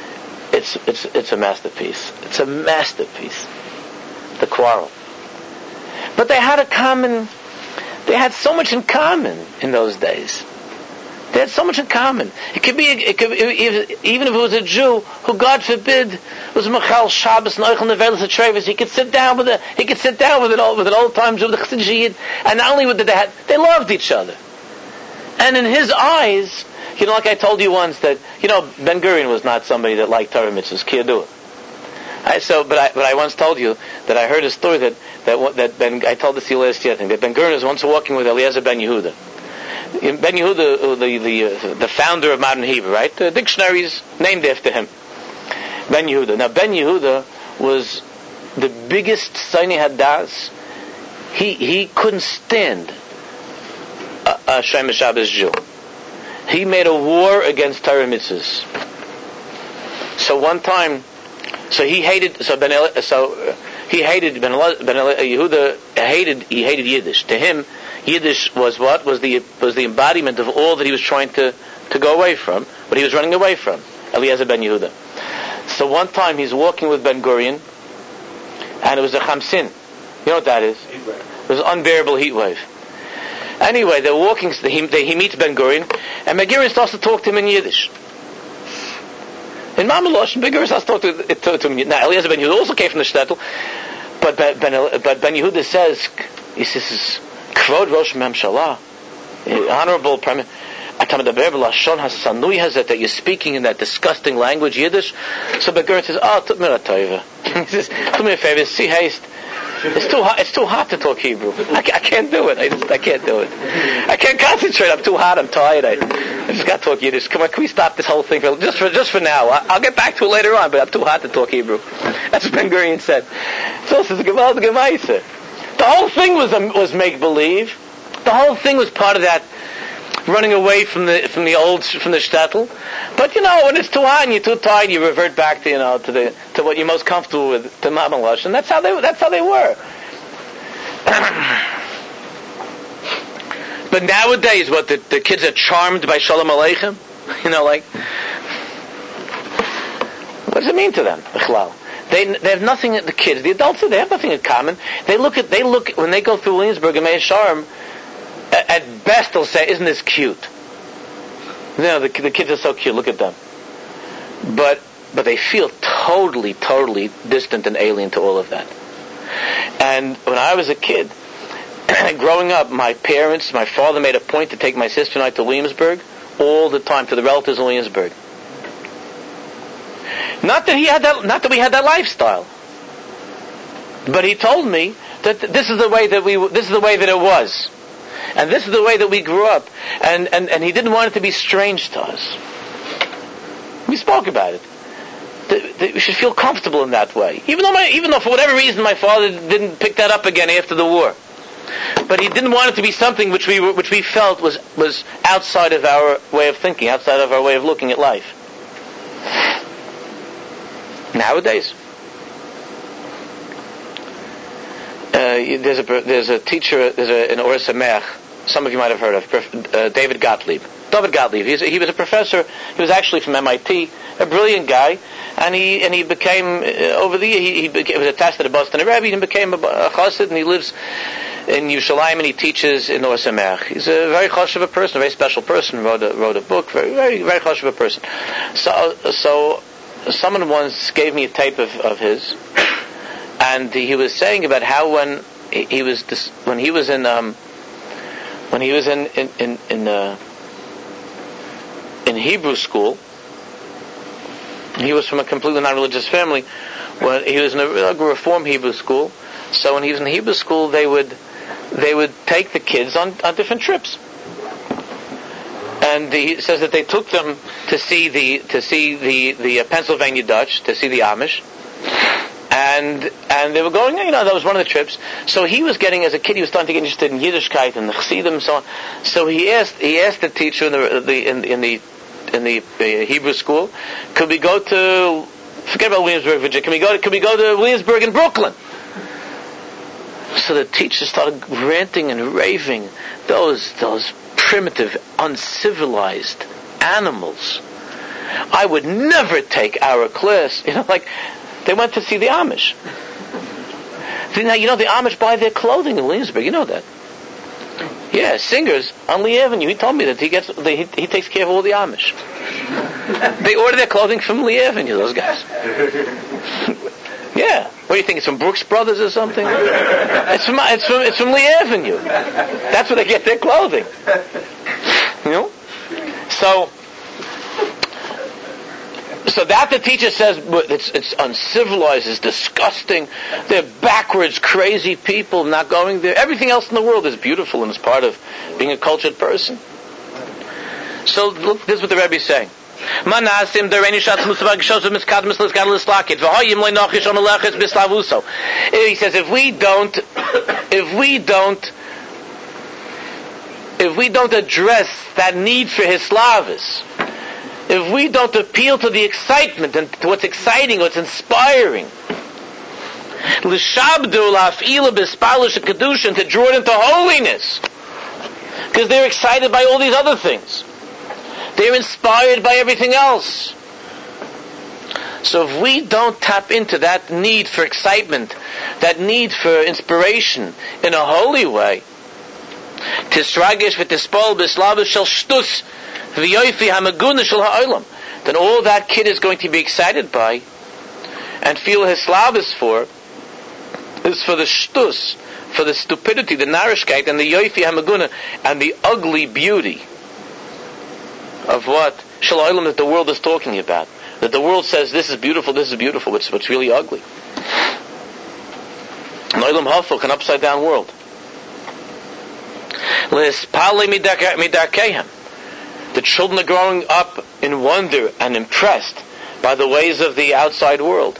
Speaker 1: It's it's it's a masterpiece. It's a masterpiece. The Quarrel. But they had a common, they had so much in common in those days. They had so much in common. It could be, it could, even if it was a Jew who, God forbid, was Machal Shabbos Noichel Nevelis Atrevis, he could sit down with a, he could sit down with an old, with an old time Jew, the Chassid Yid, and not only did they had, they loved each other. And in his eyes, you know, like I told you once that, you know, Ben Gurion was not somebody that liked Torah mitzvahs, Kiyadua. I so, but I, but I once told you that I heard a story that that that Ben, I told this to you last year, I think, that Ben Gurion was once walking with Eliezer Ben Yehuda. Ben Yehuda, the the uh, the founder of modern Hebrew, right? The dictionary's named after him. Ben Yehuda. Now Ben Yehuda was the biggest Saini Hadas. He he couldn't stand a, a Shem Shabbos Jew. He made a war against Torah mitzvahs. So one time, so he hated. So Ben El, so uh, he hated Ben, El, ben El, Yehuda hated he hated Yiddish. To him, Yiddish was what was the was the embodiment of all that he was trying to, to go away from, what he was running away from. Eliezer Ben Yehuda. So one time he's walking with Ben Gurion, and it was a chamsin. You know what that is? It was an unbearable heat wave. Anyway, they're walking. He, they, he meets Ben Gurion, and Ben Gurion starts to talk to him in Yiddish. In Mamalosh, Ben Gurion starts to talk to, to, to him. Now Eliezer Ben Yehuda also came from the shtetl, but Ben, ben, but Ben Yehuda says, he says, Kvod Rosh Memshalah, honorable Prime Minister, that you're speaking in that disgusting language, Yiddish. So Ben Gurion says, oh, tut mir a tova. He says, do me a favor, see haste. It's too hot. It's too hot to talk Hebrew. I, I can't do it. I just I can't do it. I can't concentrate. I'm too hot. I'm tired. I, I just got to talk Yiddish. Come on, can we stop this whole thing for, just for just for now? I, I'll get back to it later on. But I'm too hot to talk Hebrew. That's what Ben Gurion said. So this is a gewaltige Gemaisa. The whole thing was um, was make believe. The whole thing was part of that running away from the from the old from the shtetl. But you know, when it's too hot and you're too tired, you revert back to you know to the to what you're most comfortable with, to Mamalosh, and that's how they that's how they were. But nowadays, what the, the kids are charmed by Shalom Aleichem, you know, like what does it mean to them? They they have nothing. The kids, the adults, they have nothing in common. They look at they look when they go through Williamsburg and Meir Sharm. At best, they'll say, "Isn't this cute?" You know, the, the kids are so cute. Look at them. But but they feel totally, totally distant and alien to all of that. And when I was a kid, growing up, my parents, my father made a point to take my sister and I to Williamsburg all the time, to the relatives in Williamsburg. Not that he had that, not that we had that lifestyle, but he told me that this is the way that we, this is the way that it was. And this is the way that we grew up. And, and, and he didn't want it to be strange to us. We spoke about it. That, that we should feel comfortable in that way. Even though, my, even though for whatever reason my father didn't pick that up again after the war. But he didn't want it to be something which we were, which we felt was, was outside of our way of thinking, outside of our way of looking at life. Nowadays, Uh, there's a there's a teacher there's a, an Or Sameach, some of you might have heard of, uh, David Gottlieb. David Gottlieb. He's, he was a professor. He was actually from M I T, a brilliant guy, and he and he became uh, over the year he, he became, was attached to the Boston Rebbe and became a, a chassid, and he lives in Yerushalayim and he teaches in Or Sameach. He's a very chashuv a person, a very special person. Wrote a wrote a book, very very very chashuv a person. So so someone once gave me a tape of, of his. And he was saying about how when he was dis- when he was in um, when he was in in in in, uh, in Hebrew school, he was from a completely non-religious family. When he was in a, a Reform Hebrew school, so when he was in Hebrew school, they would they would take the kids on, on different trips. And he says that they took them to see the to see the the uh, Pennsylvania Dutch, to see the Amish. And and they were going, you know, that was one of the trips. So he was getting, as a kid, he was starting to get interested in Yiddishkeit and the Chassidim and so on. So he asked he asked the teacher in the, the in, in the in the uh, Hebrew school, could we go to forget about Williamsburg, Virginia? Can we go to can we go to Williamsburg in Brooklyn? So the teacher started ranting and raving. Those those primitive, uncivilized animals. I would never take our class. You know, like. They went to see the Amish. Now, you know, the Amish buy their clothing in Williamsburg. You know that? Yeah, singers on Lee Avenue. He told me that he gets they, he, he takes care of all the Amish. They order their clothing from Lee Avenue, those guys. Yeah. What do you think? It's from Brooks Brothers or something? It's from it's from it's from Lee Avenue. That's where they get their clothing. You know? So So that the teacher says it's, it's uncivilized, it's disgusting, they're backwards, crazy people, not going there. Everything else in the world is beautiful and is part of being a cultured person. So look, this is what the Rebbe is saying. He says if we don't, if we don't, if we don't address that need for Hislavis, if we don't appeal to the excitement and to what's exciting, what's inspiring, to draw it into holiness, because they're excited by all these other things. They're inspired by everything else. So if we don't tap into that need for excitement, that need for inspiration in a holy way, tisragish v'tispol b'slavish shel shtus, then all that kid is going to be excited by and feel his slavis for is for the shtus, for the stupidity, the narishkeit, and the yoifi hamaguna, and the ugly beauty of what shel ha'olam that the world is talking about. That the world says this is beautiful, this is beautiful, but it's really ugly. An olam hafuk, an upside down world. The children are growing up in wonder and impressed by the ways of the outside world.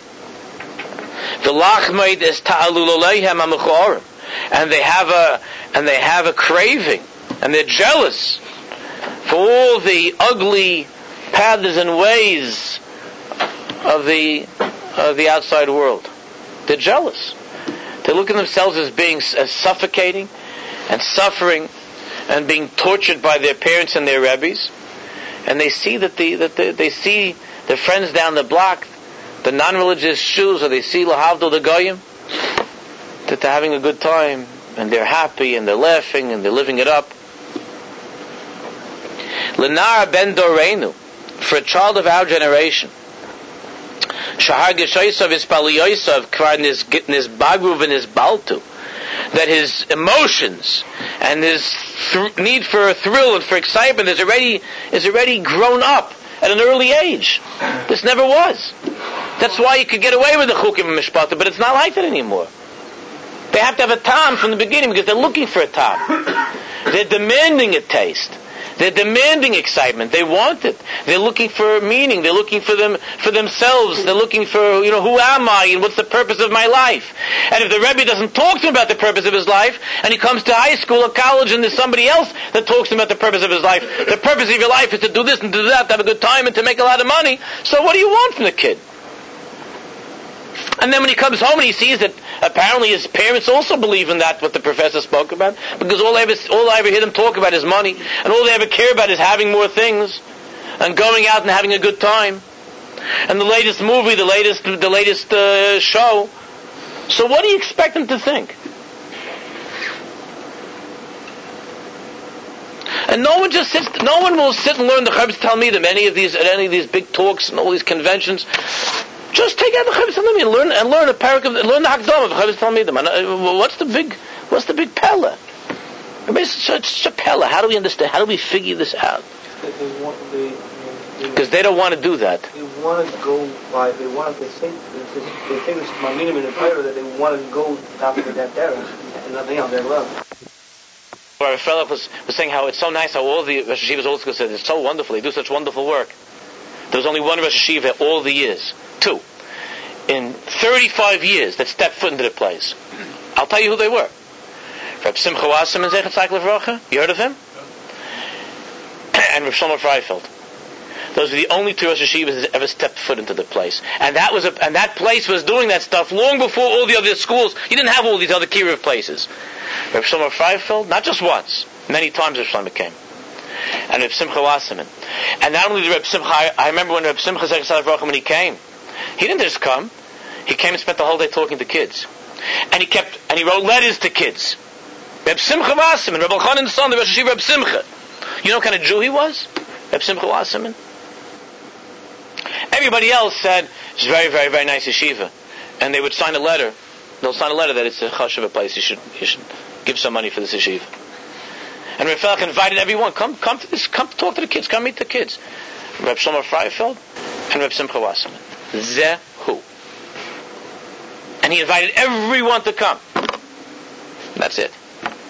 Speaker 1: And they have a and they have a craving, and they're jealous for all the ugly paths and ways of the of the outside world. They're jealous. They look at themselves as being as suffocating and suffering and being tortured by their parents and their rebbes, and they see that the that the, they see their friends down the block, the non-religious Jews, or they see lahavdol the goyim, that they're having a good time and they're happy and they're laughing and they're living it up. Lenar ben Doreinu, for a child of our generation, shahar geshoysav ispaliyosav kvar nisbagru v'nisbaltu, that his emotions and his th- need for a thrill and for excitement is already is already grown up at an early age. This never was. That's why you could get away with the chukim and mishpata, but it's not like that anymore. They have to have a tam from the beginning because they're looking for a tam. They're demanding a taste. They're demanding excitement. They want it. They're looking for meaning. They're looking for them for themselves. They're looking for, you know, who am I and what's the purpose of my life? And if the Rebbe doesn't talk to him about the purpose of his life, and he comes to high school or college and there's somebody else that talks to him about the purpose of his life, the purpose of your life is to do this and do that, to have a good time and to make a lot of money. So what do you want from the kid? And then when he comes home and he sees that apparently his parents also believe in that, what the professor spoke about, because all I ever, all I ever hear them talk about is money, and all they ever care about is having more things, and going out and having a good time, and the latest movie, the latest, the latest uh, show. So what do you expect them to think? And no one just sits, no one will sit and learn the Chavetz Talmidim, any of these, at any of these big talks and all these conventions. Just take out the Chavetz Talmidim and learn and learn a parak of learn the Hakdama of Chavetz Talmidim. And uh, what's the big what's the big pella? It's such a pella. How do we understand? How do we figure this out? Because they, they, they don't want to do that.
Speaker 2: They want to go by. They want to say they think it's Maminim in the Torah that they want to go after that derech and nothing else. They love.
Speaker 1: Where a fellow was, was saying how it's so nice how all the Rosh Hashivas old school said it's so wonderful. They do such wonderful work. There was only one Rosh Hashiva all the years. Two. In thirty-five years that stepped foot into the place. I'll tell you who they were. Reb Simcha Wasserman, Zechat Tzaddik Levracha. You heard of him? And Reb Shlomo Freifeld. Those were the only two Rosh Hashivas that ever stepped foot into the place. And that was a, and that place was doing that stuff long before all the other schools. You didn't have all these other kiruv places. Reb Shlomo Freifeld, not just once, many times Reb Shlomo came. And Reb Simcha Wasserman. And not only did Reb Simcha, I, I remember when Reb Simcha Zechat Tzaddik Levracha, when he came, he didn't just come. He came and spent the whole day talking to kids. And he kept, and he wrote letters to kids. Reb Simcha Wasserman, Reb Elchanan's son, the Rosh Yeshiva Reb Simcha. You know what kind of Jew he was? Reb Simcha Wasserman. Everybody else said, it's very, very, very nice yeshiva. And they would sign a letter. They'll sign a letter that it's a hush of a place. You should, you should give some money for this yeshiva. And Reb Felch invited everyone, come, come to this, come talk to the kids, come meet the kids. Reb Shlomo Freifeld and Reb Simcha Wasserman. Zehu. And he invited everyone to come. That's it.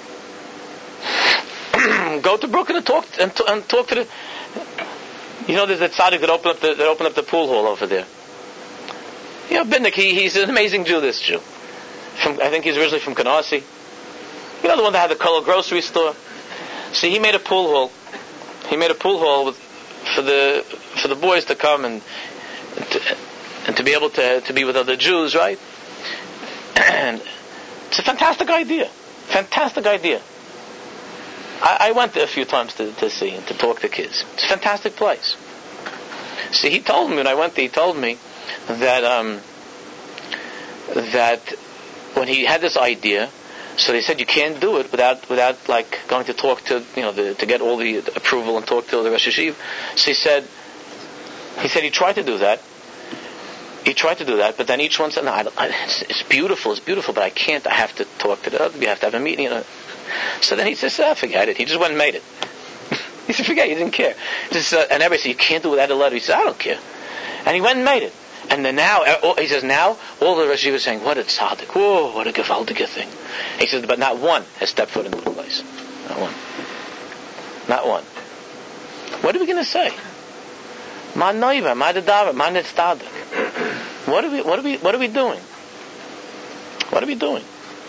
Speaker 1: Go to Brooklyn and talk and, t- and talk to the. You know, there's that tzaddik that opened up the that opened up the pool hall over there. You know, Bidnik, he, he's an amazing Jew. This Jew, from, I think he's originally from Canarsie. You know, the one that had the color grocery store. See, he made a pool hall. He made a pool hall with, for the for the boys to come and and to, and to be able to to be with other Jews, right? And it's a fantastic idea. Fantastic idea. I, I went there a few times to, to see and to talk to kids. It's a fantastic place. See, he told me when I went there, he told me that um, that when he had this idea, so they said you can't do it without without like going to talk to you know the, to get all the approval and talk to the Rosh Yeshiva. So he said he said he tried to do that. He tried to do that, but then each one said, "No, I don't, I, it's, it's beautiful, it's beautiful, but I can't. I have to talk to the other. We have to have a meeting." You know. So then he says, oh, "Forget it." He just went and made it. He said, "Forget it." He didn't care. Just, uh, and everybody said, "You can't do it without a letter." He said, "I don't care." And he went and made it. And then now, he says, now all the Rosh Yeshiva are saying, "What a tzaddik! Whoa, what a gewaldige thing." He says, but not one has stepped foot into the place. Not one. Not one. What are we going to say? Ma noiva, ma dedava, ma netztadik. What are we? What are we? What are we doing? What are we doing?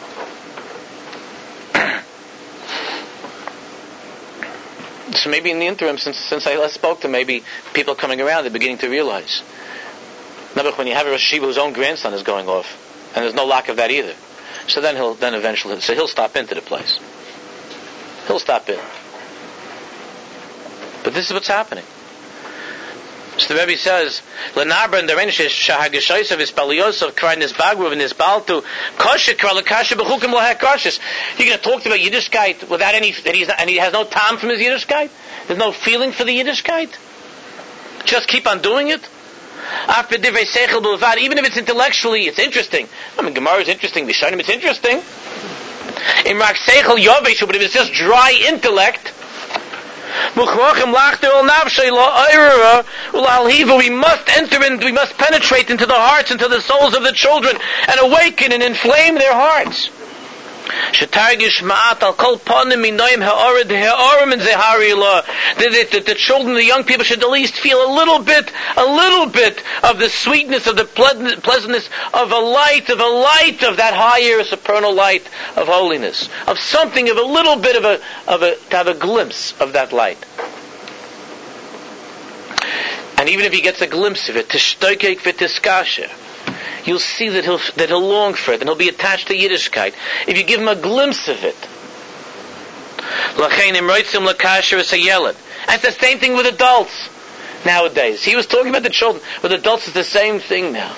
Speaker 1: So maybe in the interim, since since I last spoke to, maybe people coming around are beginning to realize. Now, when you have a Rosh Yeshiva whose own grandson is going off, and there's no lack of that either, so then he'll then eventually, so he'll stop into the place. He'll stop in. But this is what's happening. So the Rebbe says, "Lenabra and the Renishes shahageshays of his paliyos of kraynis bagruv and his baltu kosher kralakasha bechukim lahakashis." You're going to talk about Yiddishkeit without any, that he's not, and he has no time from his Yiddishkeit. There's no feeling for the Yiddishkeit. Just keep on doing it. Even if it's intellectually, it's interesting. I mean, Gemara is interesting. Vishanim, it's interesting. In Rak Seichel Yovesh, but if it's just dry intellect. We must enter in, we must penetrate into the hearts, into the souls of the children, and awaken and inflame their hearts. The, the, the, the children, the young people should at least feel a little bit, a little bit of the sweetness, of the pleasantness of a light, of a light of that higher supernal light of holiness, of something, of a little bit of a, of a, to have a glimpse of that light. And even if he gets a glimpse of it, tishtoikek v'tiskasher, you'll see that he'll that he'll long for it, and he'll be attached to Yiddishkeit. If you give him a glimpse of it. That's the same thing with adults nowadays. He was talking about the children. With adults, it's the same thing now.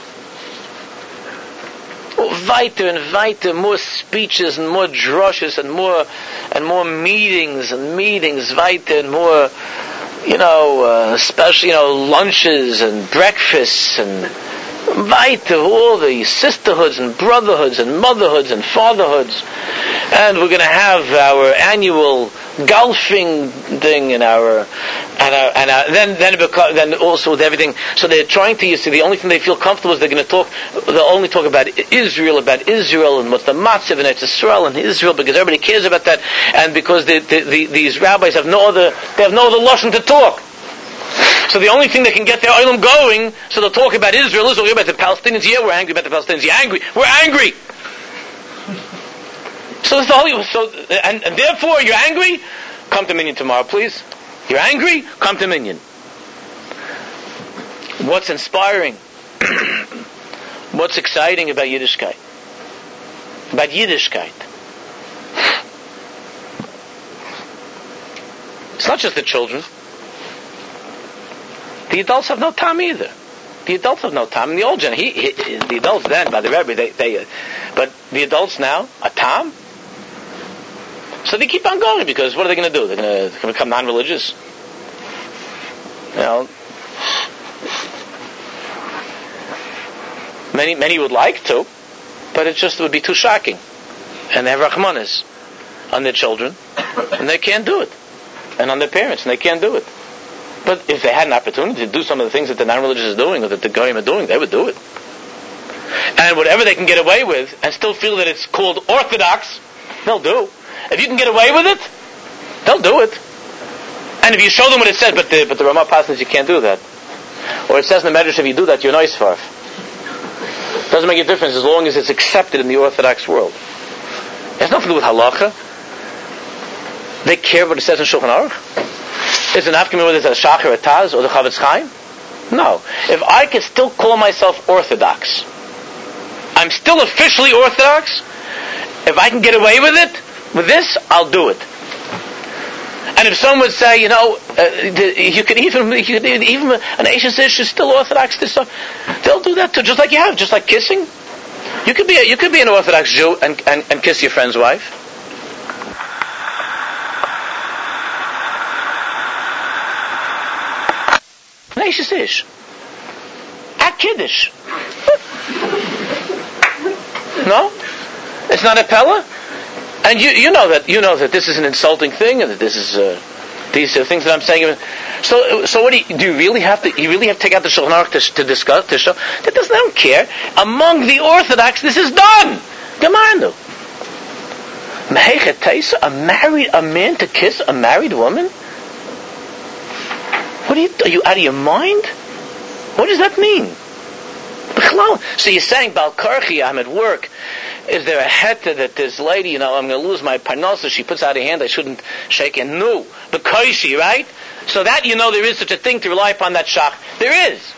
Speaker 1: Weiter and weiter, more speeches and more drushes and more and more meetings and meetings, weiter and more, you know, uh, special, you know, lunches and breakfasts and weiter, all the sisterhoods and brotherhoods and motherhoods and fatherhoods. And we're going to have our annual golfing thing and our and our, and our, then then it becomes, then also with everything. So they're trying to, you see, the only thing they feel comfortable is they're going to talk. They'll only talk about Israel, about Israel, and what's the matzav in Eretz Yisrael and Israel, because everybody cares about that, and because the, the, the, these rabbis have no other they have no other lashon to talk. So the only thing that can get their oilam going, so they'll talk about Israel, Israel, about the Palestinians. Yeah, we're angry about the Palestinians. You're angry. We're angry. So it's the whole. So and, and therefore, you're angry. Come to Minyan tomorrow, please. You're angry. Come to Minyan. What's inspiring? What's exciting about Yiddishkeit? About Yiddishkeit. It's not just the children. The adults have no time either. The adults have no time. In the old gen, he, he, the adults then, by the Rebbe, they, they, uh, But the adults now, a tam? So they keep on going, because what are they going to do? They're going to become non-religious? You know, many many would like to, but it just would be too shocking. And they have rachmanis on their children, and they can't do it. And on their parents, and they can't do it. But if they had an opportunity to do some of the things that the non-religious is doing, or that the goyim are doing, they would do it. And whatever they can get away with, and still feel that it's called orthodox, they'll do. If you can get away with it, they'll do it. And if you show them what it says, but the but the Ramah Pasuk says you can't do that. Or it says in the Medrash, if you do that, you're nice for. Doesn't make a difference as long as it's accepted in the Orthodox world. It has nothing to do with halacha. They care what it says in Shulchan Aruch. Is it not whether it's a Shachar, a Taz, or the Chavetz Chaim? No. If I can still call myself Orthodox, I'm still officially Orthodox. If I can get away with it, with this, I'll do it. And if someone would say, you know, uh, you could even, you could even an Asian citizen is still Orthodox, this stuff, they'll do that too, just like you have, just like kissing. You could be, a, you could be an Orthodox Jew and, and, and kiss your friend's wife. An Asian citizen at Kiddush. No, it's not a Pella. And you you know that you know that this is an insulting thing, and that this is uh, these are things that I'm saying. So so what do you, do you really have to? You really have to take out the Shulchan Aruch to, to discuss to show that doesn't. I don't care. Among the Orthodox, this is done. Gemarnu. Mehechet Taisa, a married a man to kiss a married woman. What are you? Are you out of your mind? What does that mean? So you're saying, Bal Karchi, I'm at work. Is there a heta that this lady, you know, I'm going to lose my parnasa, she puts out her hand, I shouldn't shake it. No. The koishi, right? So that, you know, there is such a thing to rely upon that shach. There is.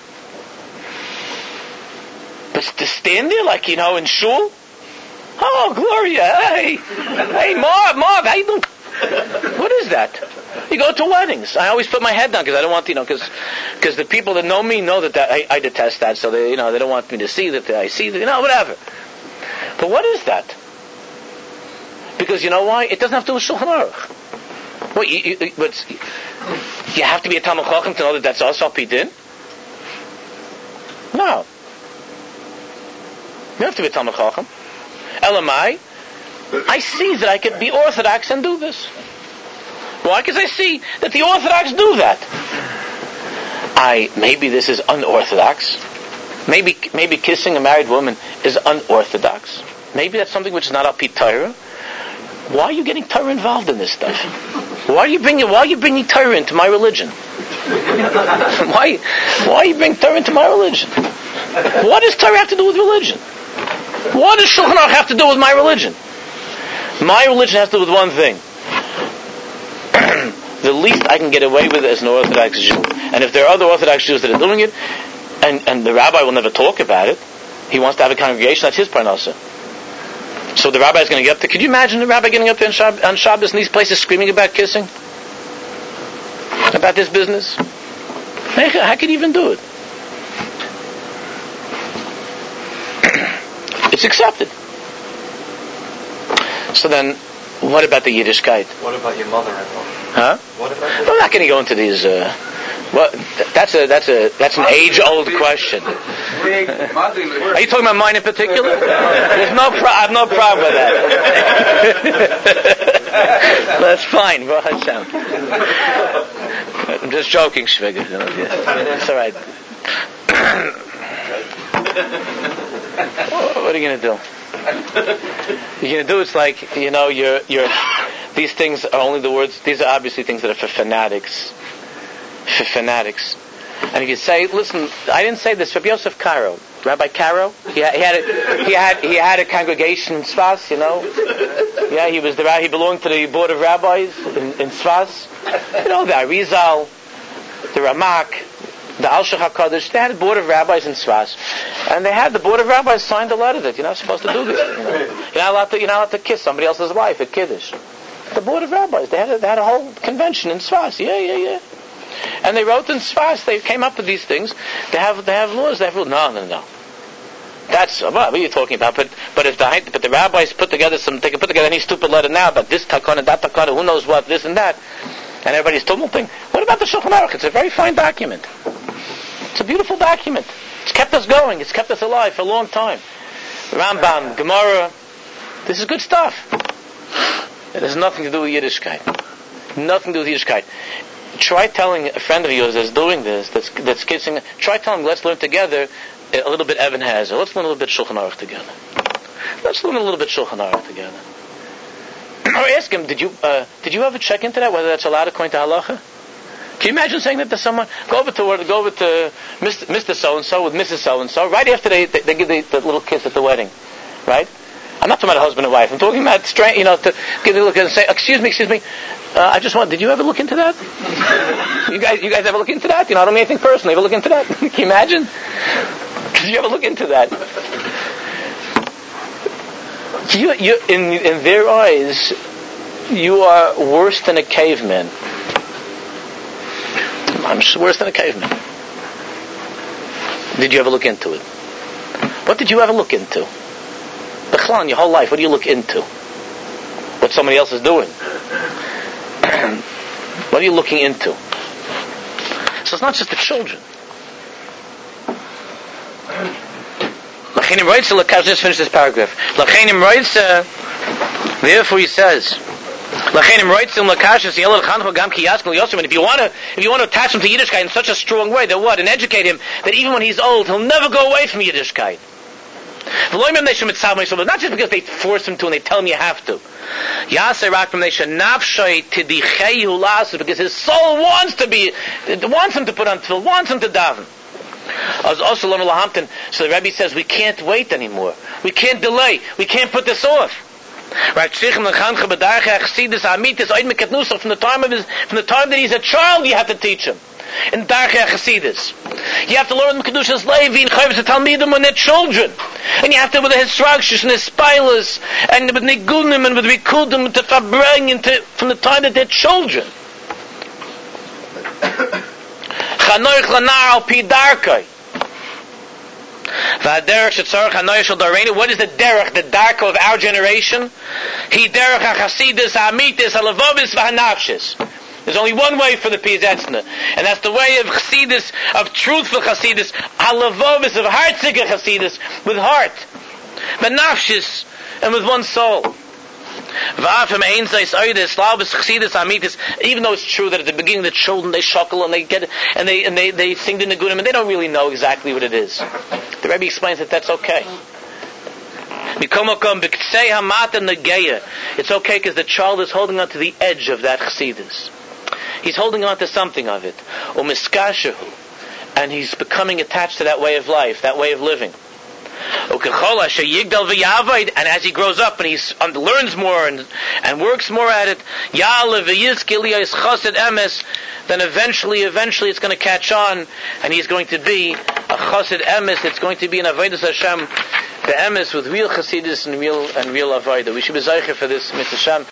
Speaker 1: But to stand there like, you know, in shul? Oh, Gloria, hey. Hey, Marv, Marv, how you doing? What is that? You go to weddings. I always put my head down because I don't want, you know, because because the people that know me know that, that I, I detest that, so they, you know, they don't want me to see that I see that, you know, whatever. But what is that? Because you know why? It doesn't have to do with Shulchan Aruch. What, you, you, but you have to be a Talmud Chacham to know that that's also Pidin? No. You have to be a Talmud Chacham. Elamai, I see that I could be Orthodox and do this. Why? Because I see that the Orthodox do that. I maybe this is unorthodox. Maybe maybe kissing a married woman is unorthodox. Maybe that's something which is not Al-Pi Torah. Why are you getting Torah involved in this stuff? Why are you bringing Why are you bringing Torah into my religion? why Why are you bringing Torah into my religion? What does Torah have to do with religion? What does Shulchan Aruch have to do with my religion? My religion has to do with one thing. The least I can get away with it as an Orthodox Jew. And if there are other Orthodox Jews that are doing it, and, and the rabbi will never talk about it, he wants to have a congregation, that's his parnasa. So the rabbi is going to get up there. Could you imagine the rabbi getting up there on, Shab- on Shabbos in these places screaming about kissing? About this business? How could he even do it? It's accepted. So then, what about the Yiddishkeit?
Speaker 3: What about your mother-in-law?
Speaker 1: Huh?
Speaker 3: What about your
Speaker 1: I'm not going to go into these. Uh, well, that's a that's a that's an age-old question. Are you talking about mine in particular? There's no pro- I have no problem with that. That's fine. I'm just joking, Shviga. It's all right. What are you going to do? You're going to do it's like, you know, you're, you're, these things are only the words, these are obviously things that are for fanatics. For fanatics. And if you say, listen, I didn't say this, Rabbi Yosef Karo, Rabbi Karo, he had, he had, a, he had, he had a congregation in Tzfas, you know. Yeah, he was the, he belonged to the board of rabbis in, in Tzfas. You know, the Arizal, the Ramak, the Al Shach HaKadosh, they had a board of rabbis in Tzfas. And they had the board of rabbis signed a letter that you're not supposed to do this. You know? You're not allowed to, you're not allowed to kiss somebody else's wife at Kiddush. The board of rabbis, they had a, they had a whole convention in Tzfas. Yeah, yeah, yeah. And they wrote in Tzfas, they came up with these things. They have, they have laws, they have rules. No, no, no. That's well, what are you talking about? But but if the but the rabbis put together some, they can put together any stupid letter now about this takana, that takana, who knows what, this and that, and everybody's tumulting. What about the Shulchan Aruch? It's a very fine document. It's a beautiful document. It's kept us going. It's kept us alive for a long time. Rambam, Gemara. This is good stuff. It has nothing to do with Yiddishkeit. Nothing to do with Yiddishkeit. Try telling a friend of yours that's doing this, that's that's kissing. Try telling, let's learn together a little bit Evan Hazer. Let's learn a little bit Shulchan Aruch together. Let's learn a little bit Shulchan Aruch together. Or ask him, did you uh, did you ever check into that, whether that's allowed according to halacha? Can you imagine saying that to someone? Go over to go over to Mister Mister So and So with Missus So and So right after they they, they give the, the little kiss at the wedding, right? I'm not talking about husband and wife. I'm talking about straight, you know, to give a look and say, "Excuse me, excuse me. Uh, I just want. Did you ever look into that? you guys, you guys ever look into that? You know, I don't mean anything personally. Ever look into that? Can you imagine? Did you ever look into that? You, you, in in their eyes, you are worse than a caveman. I'm worse than a caveman. Did you ever look into it? What did you ever look into? B'chlan, your whole life, what do you look into? What somebody else is doing? What are you looking into? So it's not just the children. L'cheinim roitza, let's just finish this paragraph. L'cheinim roitza, therefore he says, L'cheinim roitza l'kashas yelel chancho gam ki yaskel yosem. And if you want to, if you want to attach him to Yiddishkeit in such a strong way, that what, and educate him that even when he's old, he'll never go away from Yiddishkeit. Not just because they force him to and they tell him you have to. Because his soul wants to be, wants him to put on tefillin, wants him to daven. So the Rebbe says we can't wait anymore. We can't delay. We can't put this off. Right? From the time of his, from the time that he's a child, you have to teach him. In Darchei Chassidus, you have to learn Kedushas Levi and Chayvus Talmidim when they're children, and you have to with the Hisragshus and the Spilas and with Nigunim and with Rikudim to Fabring into from the time that they're children. Chanoich Lanar al Pi Darkei. V'aderech shetzarech hanoich shel dareinu. What is the derech, the dark of our generation? He derech haChasidus ha'amitis ha'levavis v'hanafshis. There's only one way for the Piyazetzna, and that's the way of Chassidus, of truthful Chassidus, ha'levavis, of heart-seeker Chassidus, with heart, v'nafshis, and with one soul. Even though it's true that at the beginning the children, they shuckle and they get and they and they, they sing the Nigunim and they don't really know exactly what it is. The Rebbe explains that that's okay. It's okay because the child is holding on to the edge of that Chassidus. He's holding on to something of it. And he's becoming attached to that way of life, that way of living. And as he grows up and he learns more and, and works more at it, then eventually, eventually it's going to catch on, and he's going to be a chassid emes. It's going to be an avodas Hashem, the emes with real chassidus and real and real avodah. We should be zeicher for this, Mister Hashem.